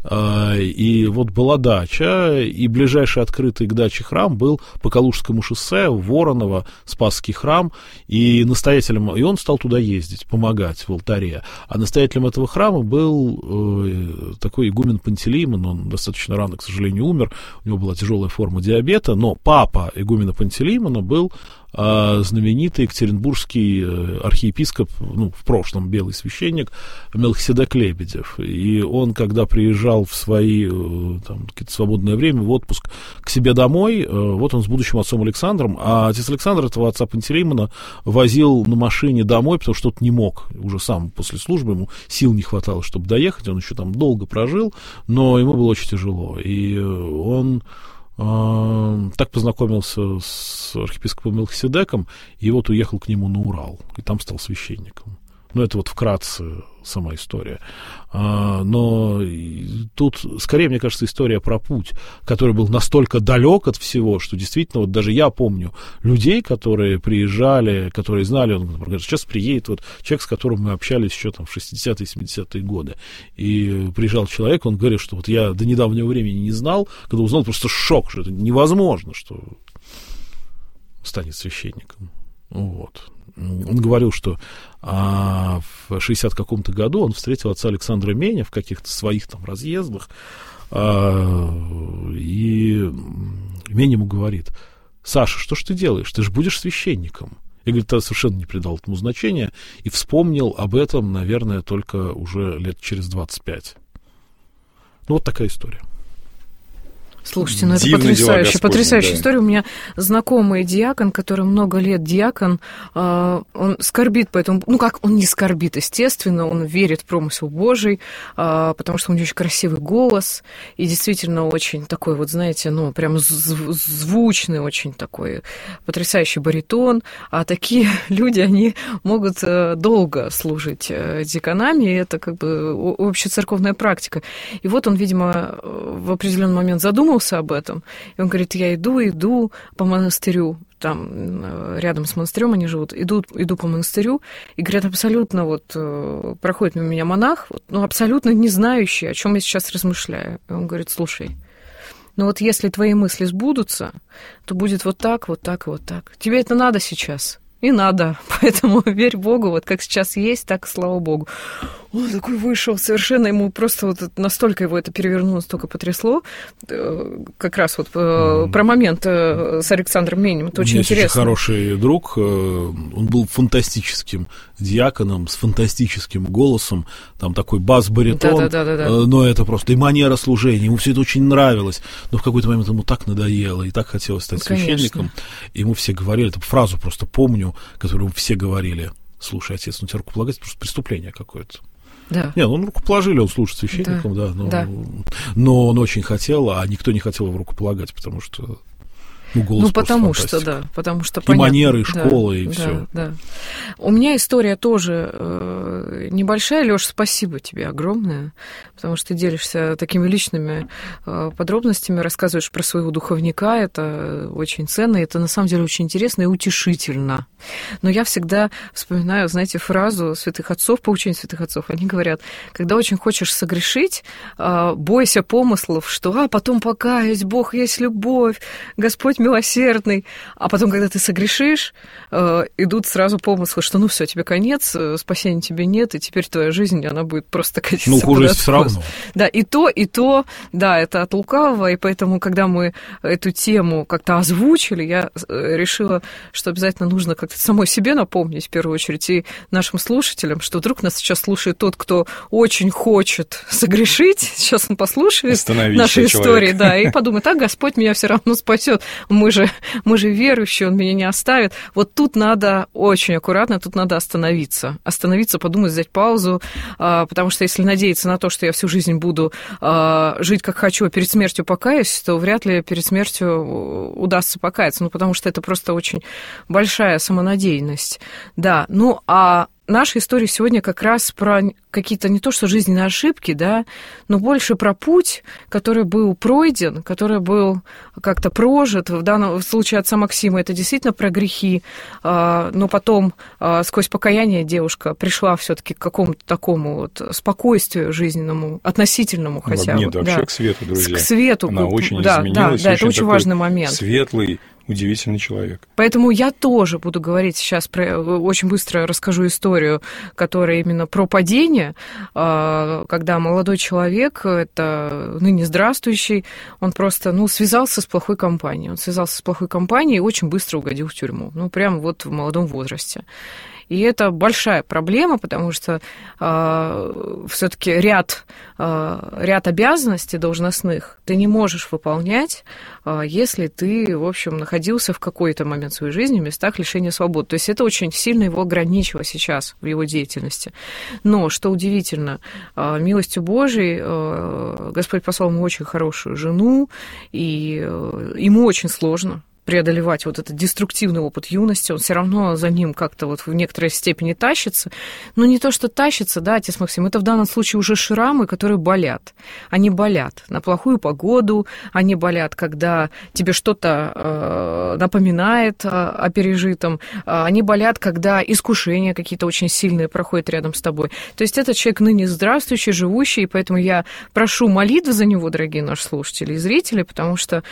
И вот была дача, и ближайший открытый к даче храм был по Калужскому шоссе, Воронова, Спасский храм, и настоятелем, и он стал туда ездить, помогать в алтаре. А настоятелем этого храма был такой игумен Пантелеймон, он достаточно рано, к сожалению, умер, у него была тяжелая форма диабета, но папа игумена Пантелеймона был знаменитый екатеринбургский архиепископ, ну, в прошлом белый священник Мелхиседек Лебедев. И он, когда приезжал в свои там, какие-то свободное время, в отпуск к себе домой, вот он с будущим отцом Александром, а отец Александр этого отца Пантелеймона возил на машине домой, потому что тот не мог, уже сам после службы, ему сил не хватало, чтобы доехать, он еще там долго прожил, но ему было очень тяжело. И он так познакомился с архиепископом Мелхиседеком, и вот уехал к нему на Урал, и там стал священником. Ну, это вот вкратце сама история. Но тут, скорее, мне кажется, история про путь, который был настолько далек от всего, что действительно, вот даже я помню людей, которые приезжали, которые знали, он говорит, сейчас приедет вот человек, с которым мы общались еще там в шестидесятые, семидесятые годы. И приезжал человек, он говорит, что вот я до недавнего времени не знал, когда узнал, просто шок, что это невозможно, что станет священником. Вот. Он говорил, что а, в шестидесятом каком-то году он встретил отца Александра Меня в каких-то своих там разъездах, а, и Мень ему говорит: Саша, что ж ты делаешь? Ты же будешь священником. И, говорит, ты совершенно не придал этому значения и вспомнил об этом, наверное, только уже лет через двадцать пять. Ну, вот такая история. Слушайте, ну это потрясающая, потрясающая да. история. У меня знакомый диакон, который много лет диакон, э, он скорбит по этому, ну как он не скорбит, естественно, он верит в промысел Божий, э, потому что у него очень красивый голос, и действительно очень такой вот, знаете, ну прям звучный, очень такой потрясающий баритон, а такие люди, они могут долго служить диаконами, и это как бы общецерковная практика. И вот он, видимо, в определенный момент задумался об этом. И он говорит, я иду, иду по монастырю, там рядом с монастырем они живут, иду, иду по монастырю, и, говорят, абсолютно вот проходит мимо меня монах, вот, ну, абсолютно не знающий, о чем я сейчас размышляю. И он говорит, слушай, ну вот если твои мысли сбудутся, то будет вот так, вот так и вот так. Тебе это надо сейчас? И надо, поэтому верь Богу, вот как сейчас есть, так и слава Богу. Он такой вышел, совершенно ему просто вот настолько его это перевернуло, настолько потрясло. Как раз вот mm. про момент с Александром Менем, это очень интересно. У меня очень хороший друг, он был фантастическим диаконом, с фантастическим голосом, там такой бас-баритон, да, да, да, да, да. но это просто и манера служения, ему все это очень нравилось, но в какой-то момент ему так надоело, и так хотелось стать ну, священником, и ему все говорили, эту фразу просто помню, которую все говорили, слушай, отец, ну тебе рукополагать, это просто преступление какое-то. Да. Не, ну он рукоположили, он служит священником, да, да, но, да. но он очень хотел, а никто не хотел его рукополагать, потому что ну, голос ну потому фантастика. что, да, потому что, и понятно. манеры, и школа, да, и да, все. Да. У меня история тоже э, небольшая, Лёш, спасибо тебе огромное, потому что ты делишься такими личными э, подробностями, рассказываешь про своего духовника, это очень ценно, это на самом деле очень интересно и утешительно. Но я всегда вспоминаю, знаете, фразу святых отцов, по учению святых отцов, они говорят, когда очень хочешь согрешить, э, бойся помыслов, что а, потом покаюсь, Бог есть любовь, Господь милосердный, а потом, когда ты согрешишь, э, идут сразу помыслы, что ну все, тебе конец, спасения тебе нет, и теперь твоя жизнь, она будет просто катиться. Ну, хуже все равно. Да, и то, и то, да, это от лукавого, и поэтому, когда мы эту тему как-то озвучили, я решила, что обязательно нужно как-то самой себе напомнить, в первую очередь, и нашим слушателям, что вдруг нас сейчас слушает тот, кто очень хочет согрешить, сейчас он послушает наши истории, да, и подумает, а Господь меня все равно спасет. Мы же, мы же верующие, он меня не оставит. Вот тут надо очень аккуратно, тут надо остановиться. Остановиться, подумать, взять паузу, потому что если надеяться на то, что я всю жизнь буду жить как хочу, а перед смертью покаюсь, то вряд ли перед смертью удастся покаяться, ну, потому что это просто очень большая самонадеянность. Да, ну, а наша история сегодня как раз про какие-то не то что жизненные ошибки, да, но больше про путь, который был пройден, который был как-то прожит. В данном случае отца Максима это действительно про грехи, но потом сквозь покаяние девушка пришла все-таки к какому-то такому вот спокойствию жизненному, относительному хотя бы. Нет, вообще да. к свету, друзья. К свету. Она очень да, изменилась. Да, да, очень это очень важный момент. Светлый, удивительный человек. Поэтому я тоже буду говорить сейчас, про, очень быстро расскажу историю, которая именно про падение, когда молодой человек, это ныне здравствующий, он просто, ну, связался с плохой компанией. Он связался с плохой компанией и очень быстро угодил в тюрьму. Ну, прямо вот в молодом возрасте. И это большая проблема, потому что э, все-таки ряд, э, ряд обязанностей должностных ты не можешь выполнять, э, если ты, в общем, находился в какой-то момент своей жизни в местах лишения свободы. То есть это очень сильно его ограничило сейчас в его деятельности. Но, что удивительно, э, милостью Божией э, Господь послал ему очень хорошую жену, и э, ему очень сложно преодолевать вот этот деструктивный опыт юности, он все равно за ним как-то вот в некоторой степени тащится. Но не то, что тащится, да, отец Максим, это в данном случае уже шрамы, которые болят. Они болят на плохую погоду, они болят, когда тебе что-то э, напоминает э, о пережитом, э, они болят, когда искушения какие-то очень сильные проходят рядом с тобой. То есть этот человек ныне здравствующий, живущий, и поэтому я прошу молитвы за него, дорогие наши слушатели и зрители, потому что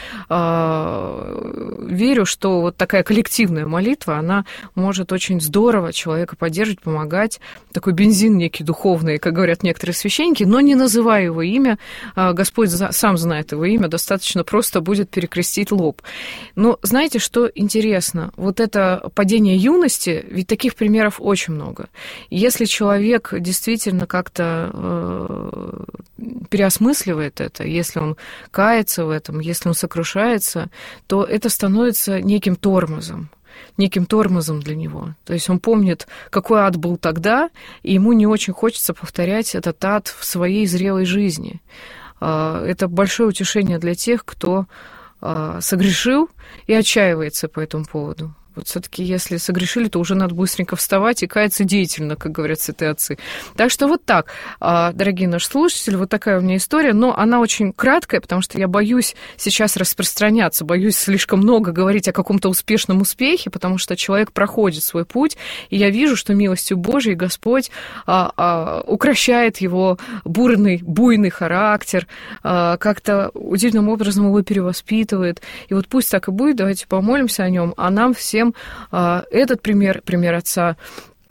э, верю, что вот такая коллективная молитва, она может очень здорово человека поддерживать, помогать. Такой бензин некий духовный, как говорят некоторые священники, но не называя его имя, Господь сам знает его имя, достаточно просто будет перекрестить лоб. Но знаете, что интересно? Вот это падение юности, ведь таких примеров очень много. Если человек действительно как-то э, переосмысливает это, если он кается в этом, если он сокрушается, то это становится становится неким тормозом, неким тормозом для него. То есть он помнит, какой ад был тогда, и ему не очень хочется повторять этот ад в своей зрелой жизни. Это большое утешение для тех, кто согрешил и отчаивается по этому поводу. Вот все-таки, если согрешили, то уже надо быстренько вставать и каяться деятельно, как говорят святые отцы. Так что вот так, дорогие наши слушатели, вот такая у меня история, но она очень краткая, потому что я боюсь сейчас распространяться, боюсь слишком много говорить о каком-то успешном успехе, потому что человек проходит свой путь, и я вижу, что милостью Божией Господь а, а, укращает его бурный, буйный характер, а, как-то удивительным образом его перевоспитывает. И вот пусть так и будет, давайте помолимся о нем, а нам всем этот пример, пример отца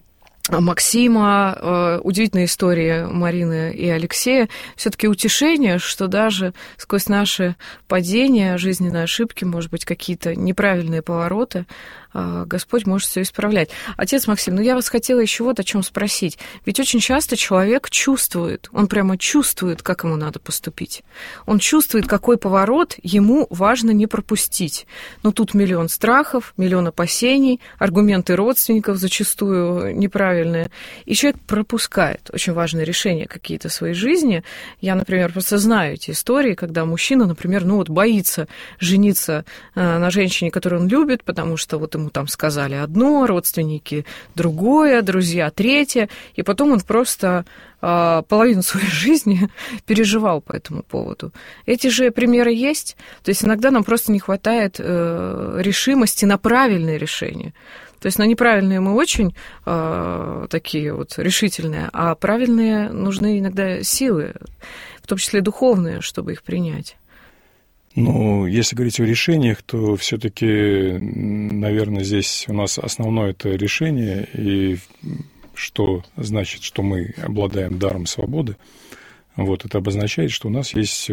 Максима, удивительная история Марины и Алексея, все-таки утешение, что даже сквозь наши падения, жизненные ошибки, может быть, какие-то неправильные повороты, Господь может все исправлять. Отец Максим, ну я вас хотела еще вот о чем спросить. Ведь очень часто человек чувствует, он прямо чувствует, как ему надо поступить. Он чувствует, какой поворот ему важно не пропустить. Но тут миллион страхов, миллион опасений, аргументы родственников зачастую неправильные. И человек пропускает очень важные решения какие-то в своей жизни. Я, например, просто знаю эти истории, когда мужчина, например, ну вот боится жениться на женщине, которую он любит, потому что вот ему там сказали одно, родственники другое, друзья третье, и потом он просто э, половину своей жизни переживал по этому поводу. Эти же примеры есть, то есть иногда нам просто не хватает э, решимости на правильные решения. То есть на неправильные мы очень э, такие вот решительные, а правильные нужны иногда силы, в том числе духовные, чтобы их принять. Ну, если говорить о решениях, то все-таки, наверное, здесь у нас основное это решение, и что значит, что мы обладаем даром свободы. Вот это обозначает, что у нас есть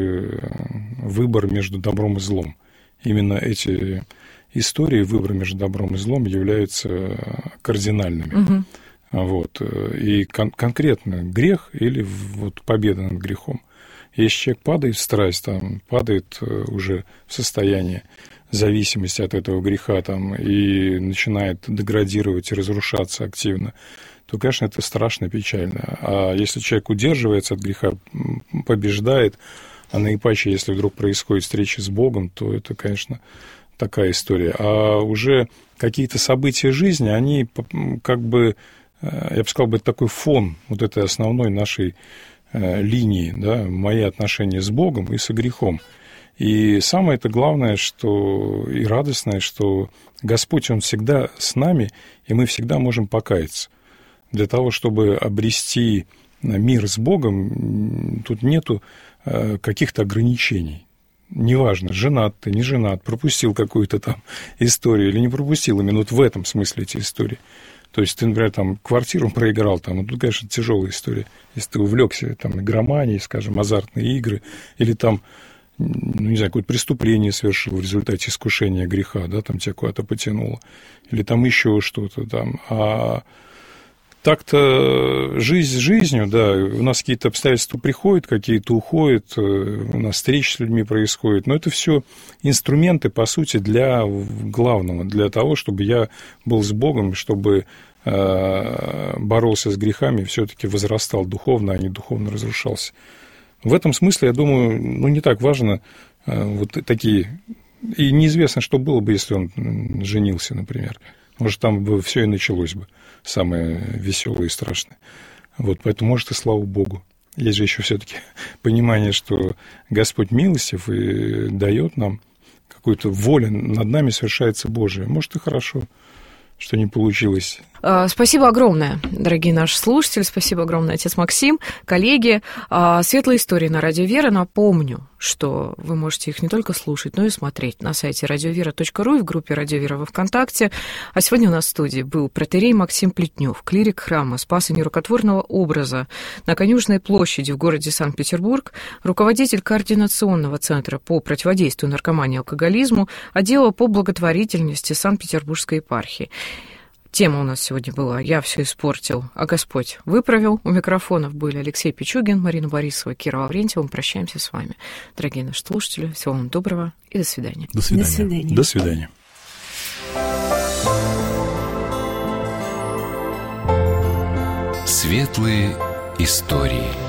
выбор между добром и злом. Именно эти истории, выбор между добром и злом, являются кардинальными. Угу. Вот. И кон- конкретно грех или вот победа над грехом. Если человек падает в страсть, там, падает уже в состояние зависимости от этого греха там, и начинает деградировать и разрушаться активно, то, конечно, это страшно печально. А если человек удерживается от греха, побеждает, а наипаче, если вдруг происходит встреча с Богом, то это, конечно, такая история. А уже какие-то события жизни, они как бы я бы сказал, это такой фон вот этой основной нашей линии, да, мои отношения с Богом и со грехом. И самое это главное, что и радостное, что Господь, Он всегда с нами, и мы всегда можем покаяться. Для того, чтобы обрести мир с Богом, тут нету каких-то ограничений. Неважно, женат ты, не женат, пропустил какую-то там историю или не пропустил, именно вот в этом смысле эти истории. То есть ты, например, там квартиру проиграл, там, вот, конечно, тяжелая история. Если ты увлекся там игроманией, скажем, азартные игры, или там, ну, не знаю, какое-то преступление совершил в результате искушения греха, да, там тебя куда-то потянуло, или там еще что-то там. А так-то жизнь жизнью, да, у нас какие-то обстоятельства приходят, какие-то уходят, у нас встречи с людьми происходят, но это все инструменты, по сути, для главного, для того, чтобы я был с Богом, чтобы боролся с грехами, все-таки возрастал духовно, а не духовно разрушался. В этом смысле, я думаю, ну, не так важно вот такие... И неизвестно, что было бы, если он женился, например. Может, там бы все и началось бы, самое веселое и страшное. Вот, поэтому, может, и слава Богу. Есть же еще все-таки понимание, что Господь милостив и дает нам какую-то волю, над нами совершается Божие. Может, и хорошо, что не получилось. Спасибо огромное, дорогие наши слушатели, спасибо огромное, отец Максим, коллеги. Светлые истории на Радио Вера. Напомню, что вы можете их не только слушать, но и смотреть на сайте радиовера точка ру и в группе Радио Вера во ВКонтакте. А сегодня у нас в студии был протоиерей Максим Плетнев, клирик храма Спаса Нерукотворного образа на Конюшенной площади в городе Санкт-Петербург, руководитель Координационного центра по противодействию наркомании и алкоголизму, отдела по благотворительности Санкт-Петербургской епархии. Тема у нас сегодня была «Я все испортил, а Господь выправил». У микрофонов были Алексей Пичугин, Марина Борисова, Кира Лаврентьева. Мы прощаемся с вами, дорогие наши слушатели. Всего вам доброго и до свидания. До свидания. До свидания. До свидания. Светлые истории.